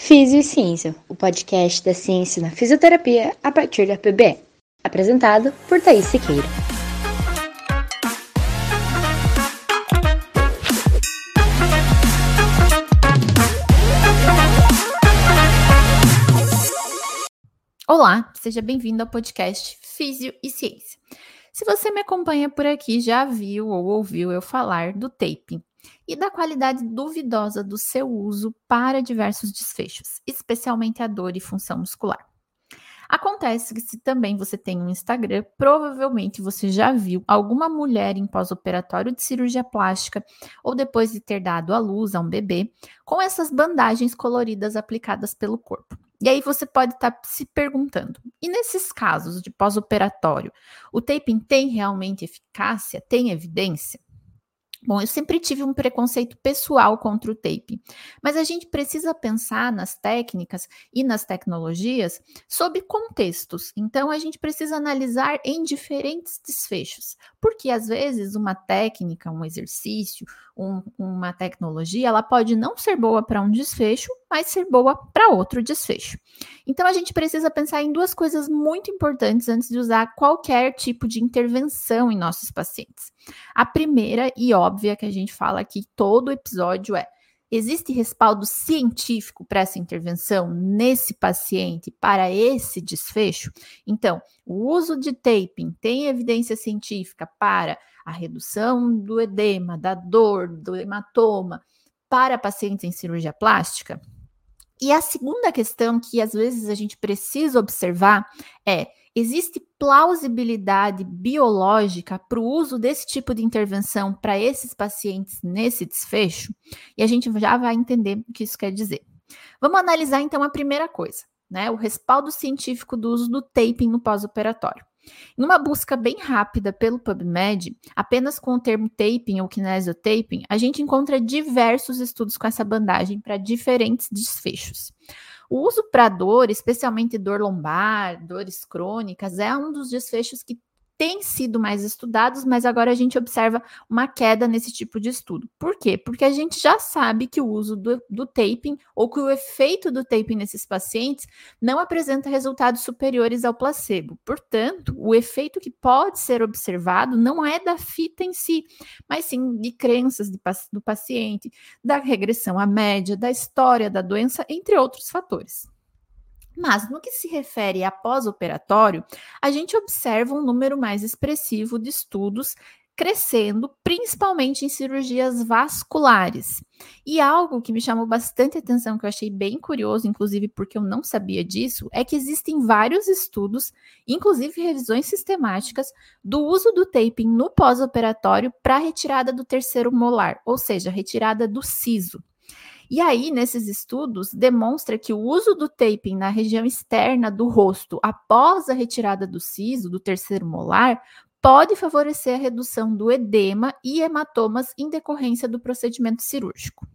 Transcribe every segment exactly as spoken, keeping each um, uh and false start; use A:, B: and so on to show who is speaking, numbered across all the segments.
A: Físio e Ciência, o podcast da ciência na fisioterapia a partir da P B E. Apresentado por Thaís Siqueira.
B: Olá, seja bem-vindo ao podcast Físio e Ciência. Se você me acompanha por aqui, já viu ou ouviu eu falar do taping e da qualidade duvidosa do seu uso para diversos desfechos, especialmente a dor e função muscular. Acontece que se também você tem um Instagram, provavelmente você já viu alguma mulher em pós-operatório de cirurgia plástica ou depois de ter dado à luz a um bebê, com essas bandagens coloridas aplicadas pelo corpo. E aí você pode estar se perguntando, e nesses casos de pós-operatório, o taping tem realmente eficácia? Tem evidência? Bom, eu sempre tive um preconceito pessoal contra o taping, mas a gente precisa pensar nas técnicas e nas tecnologias sob contextos. Então, a gente precisa analisar em diferentes desfechos, porque às vezes uma técnica, um exercício, um, uma tecnologia, ela pode não ser boa para um desfecho, mas ser boa para outro desfecho. Então, a gente precisa pensar em duas coisas muito importantes antes de usar qualquer tipo de intervenção em nossos pacientes. A primeira e óbvia que a gente fala aqui todo episódio é: existe respaldo científico para essa intervenção nesse paciente, para esse desfecho? Então, o uso de taping tem evidência científica para a redução do edema, da dor, do hematoma, para pacientes em cirurgia plástica? E a segunda questão que às vezes a gente precisa observar é: existe plausibilidade biológica para o uso desse tipo de intervenção para esses pacientes nesse desfecho? E a gente já vai entender o que isso quer dizer. Vamos analisar então a primeira coisa, né? O respaldo científico do uso do taping no pós-operatório. Em uma busca bem rápida pelo PubMed, apenas com o termo taping ou kinesiotaping, a gente encontra diversos estudos com essa bandagem para diferentes desfechos. O uso para dor, especialmente dor lombar, dores crônicas, é um dos desfechos que tem sido mais estudados, mas agora a gente observa uma queda nesse tipo de estudo. Por quê? Porque a gente já sabe que o uso do, do taping, ou que o efeito do taping nesses pacientes não apresenta resultados superiores ao placebo. Portanto, o efeito que pode ser observado não é da fita em si, mas sim de crenças de, do paciente, da regressão à média, da história da doença, entre outros fatores. Mas, no que se refere a pós-operatório, a gente observa um número mais expressivo de estudos crescendo, principalmente em cirurgias vasculares. E algo que me chamou bastante atenção, que eu achei bem curioso, inclusive porque eu não sabia disso, é que existem vários estudos, inclusive revisões sistemáticas, do uso do taping no pós-operatório para retirada do terceiro molar, ou seja, retirada do siso. E aí, nesses estudos, demonstra que o uso do taping na região externa do rosto após a retirada do siso, do terceiro molar, pode favorecer a redução do edema e hematomas em decorrência do procedimento cirúrgico.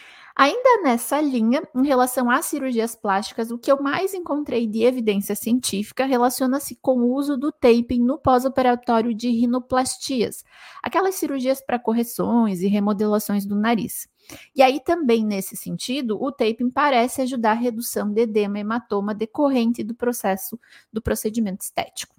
B: Ainda nessa linha, em relação às cirurgias plásticas, o que eu mais encontrei de evidência científica relaciona-se com o uso do taping no pós-operatório de rinoplastias, aquelas cirurgias para correções e remodelações do nariz. E aí também, nesse sentido, o taping parece ajudar a redução de edema e hematoma decorrente do processo do procedimento estético.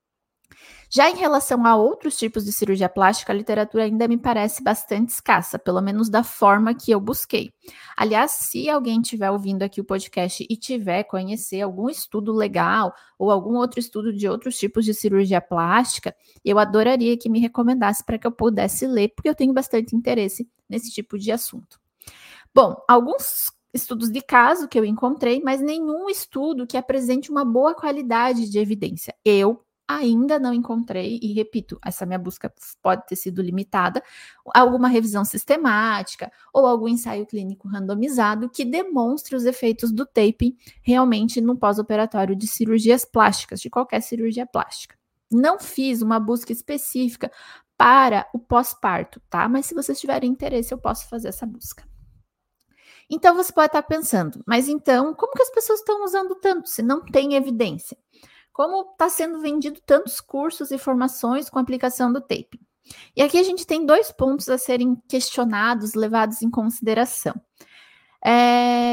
B: Já em relação a outros tipos de cirurgia plástica, a literatura ainda me parece bastante escassa, pelo menos da forma que eu busquei. Aliás, se alguém estiver ouvindo aqui o podcast e tiver conhecer algum estudo legal ou algum outro estudo de outros tipos de cirurgia plástica, eu adoraria que me recomendasse para que eu pudesse ler, porque eu tenho bastante interesse nesse tipo de assunto. Bom, alguns estudos de caso que eu encontrei, mas nenhum estudo que apresente uma boa qualidade de evidência. Eu ainda não encontrei, e repito, essa minha busca pode ter sido limitada, alguma revisão sistemática ou algum ensaio clínico randomizado que demonstre os efeitos do taping realmente no pós-operatório de cirurgias plásticas, de qualquer cirurgia plástica. Não fiz uma busca específica para o pós-parto, tá? Mas se vocês tiverem interesse, eu posso fazer essa busca. Então, você pode estar pensando, mas então, como que as pessoas estão usando tanto se não tem evidência? Como está sendo vendido tantos cursos e formações com a aplicação do taping? E aqui a gente tem dois pontos a serem questionados, levados em consideração. É,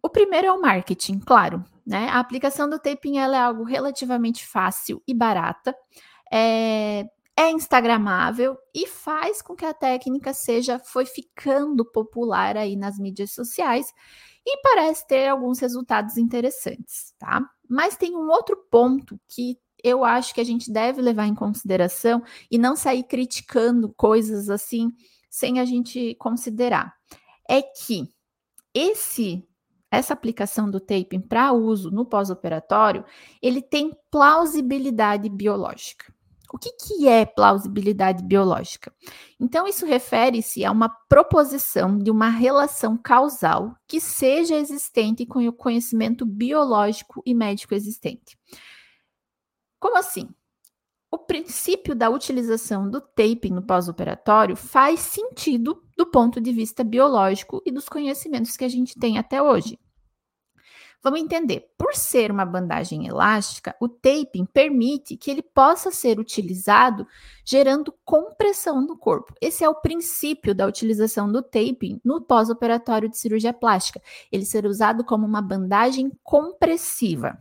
B: O primeiro é o marketing, claro, né? A aplicação do taping ela é algo relativamente fácil e barata, é, é instagramável e faz com que a técnica seja, foi ficando popular aí nas mídias sociais e parece ter alguns resultados interessantes, tá? Mas tem um outro ponto que eu acho que a gente deve levar em consideração e não sair criticando coisas assim sem a gente considerar. É que esse essa aplicação do taping para uso no pós-operatório, ele tem plausibilidade biológica. O que, que é plausibilidade biológica? Então, isso refere-se a uma proposição de uma relação causal que seja existente com o conhecimento biológico e médico existente. Como assim? O princípio da utilização do taping no pós-operatório faz sentido do ponto de vista biológico e dos conhecimentos que a gente tem até hoje. Vamos entender, por ser uma bandagem elástica, o taping permite que ele possa ser utilizado gerando compressão no corpo. Esse é o princípio da utilização do taping no pós-operatório de cirurgia plástica. Ele ser usado como uma bandagem compressiva.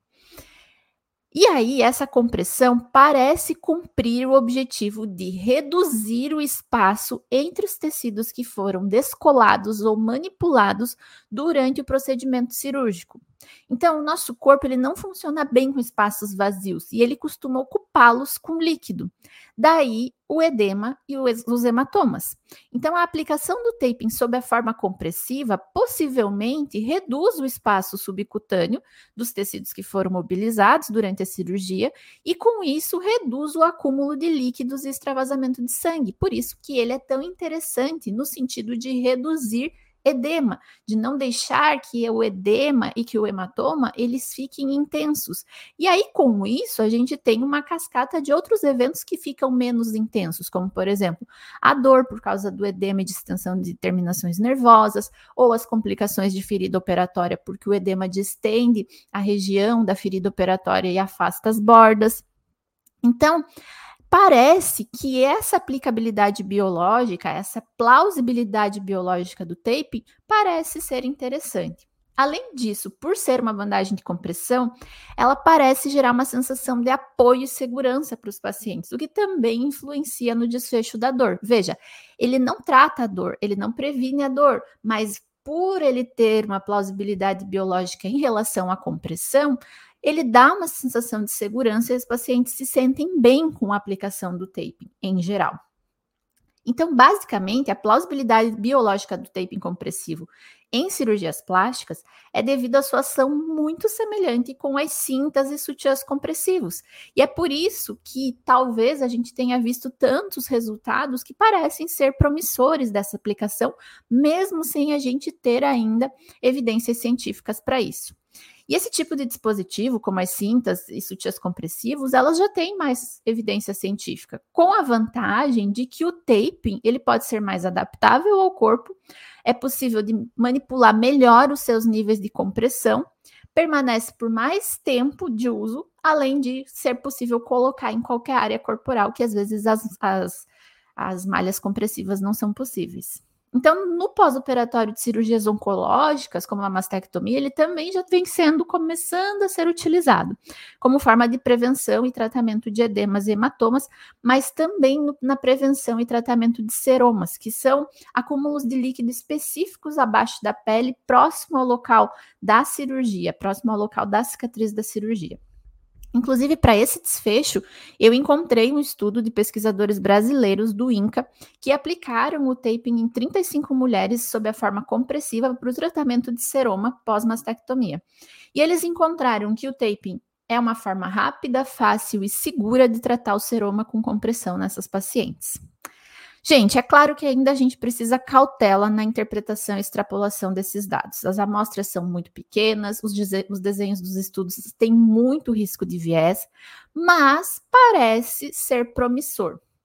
B: E aí, essa compressão parece cumprir o objetivo de reduzir o espaço entre os tecidos que foram descolados ou manipulados durante o procedimento cirúrgico. Então, o nosso corpo ele não funciona bem com espaços vazios e ele costuma ocupá-los com líquido. Daí, o edema e os hematomas. Então, a aplicação do taping sob a forma compressiva possivelmente reduz o espaço subcutâneo dos tecidos que foram mobilizados durante a cirurgia e, com isso, reduz o acúmulo de líquidos e extravasamento de sangue. Por isso que ele é tão interessante no sentido de reduzir edema, de não deixar que o edema e que o hematoma eles fiquem intensos. E aí, com isso, a gente tem uma cascata de outros eventos que ficam menos intensos, como, por exemplo, a dor por causa do edema e distensão de terminações nervosas, ou as complicações de ferida operatória, porque o edema distende a região da ferida operatória e afasta as bordas. Então, parece que essa aplicabilidade biológica, essa plausibilidade biológica do taping parece ser interessante. Além disso, por ser uma bandagem de compressão, ela parece gerar uma sensação de apoio e segurança para os pacientes, o que também influencia no desfecho da dor. Veja, ele não trata a dor, ele não previne a dor, mas por ele ter uma plausibilidade biológica em relação à compressão, ele dá uma sensação de segurança e os pacientes se sentem bem com a aplicação do taping, em geral. Então, basicamente, a plausibilidade biológica do taping compressivo em cirurgias plásticas é devido à sua ação muito semelhante com as cintas e sutiãs compressivos. E é por isso que talvez a gente tenha visto tantos resultados que parecem ser promissores dessa aplicação, mesmo sem a gente ter ainda evidências científicas para isso. E esse tipo de dispositivo, como as cintas e sutiãs compressivos, elas já têm mais evidência científica, com a vantagem de que o taping ele pode ser mais adaptável ao corpo, é possível de manipular melhor os seus níveis de compressão, permanece por mais tempo de uso, além de ser possível colocar em qualquer área corporal, que às vezes as, as, as malhas compressivas não são possíveis. Então, no pós-operatório de cirurgias oncológicas, como a mastectomia, ele também já vem sendo, começando a ser utilizado como forma de prevenção e tratamento de edemas e hematomas, mas também no, na prevenção e tratamento de seromas, que são acúmulos de líquido específicos abaixo da pele, próximo ao local da cirurgia, próximo ao local da cicatriz da cirurgia. Inclusive, para esse desfecho, eu encontrei um estudo de pesquisadores brasileiros do INCA que aplicaram o taping em trinta e cinco mulheres sob a forma compressiva para o tratamento de seroma pós-mastectomia. E eles encontraram que o taping é uma forma rápida, fácil e segura de tratar o seroma com compressão nessas pacientes. Gente, é claro que ainda a gente precisa cautela na interpretação e extrapolação desses dados. As amostras são muito pequenas, os, os desenhos dos estudos têm muito risco de viés, mas parece ser promissor.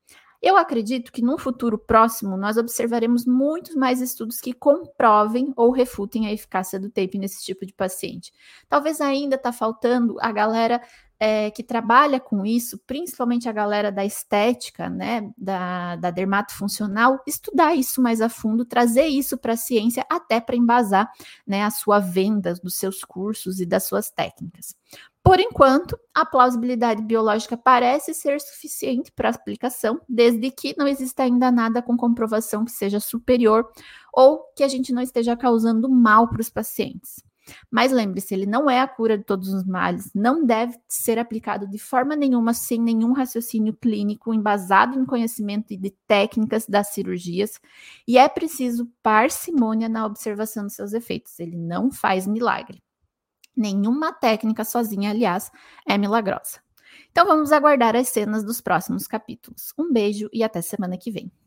B: Eu acredito que num futuro próximo nós observaremos muitos mais estudos que comprovem ou refutem a eficácia do tape nesse tipo de paciente. Talvez ainda está faltando a galera é, que trabalha com isso, principalmente a galera da estética, né, da, da dermatofuncional, estudar isso mais a fundo, trazer isso para a ciência até para embasar, né, a sua venda dos seus cursos e das suas técnicas. Por enquanto, a plausibilidade biológica parece ser suficiente para aplicação, desde que não exista ainda nada com comprovação que seja superior ou que a gente não esteja causando mal para os pacientes. Mas lembre-se, ele não é a cura de todos os males, não deve ser aplicado de forma nenhuma sem nenhum raciocínio clínico embasado em conhecimento de técnicas das cirurgias, e é preciso parcimônia na observação dos seus efeitos, ele não faz milagre. Nenhuma técnica sozinha, aliás, é milagrosa. Então vamos aguardar as cenas dos próximos capítulos. Um beijo e até semana que vem.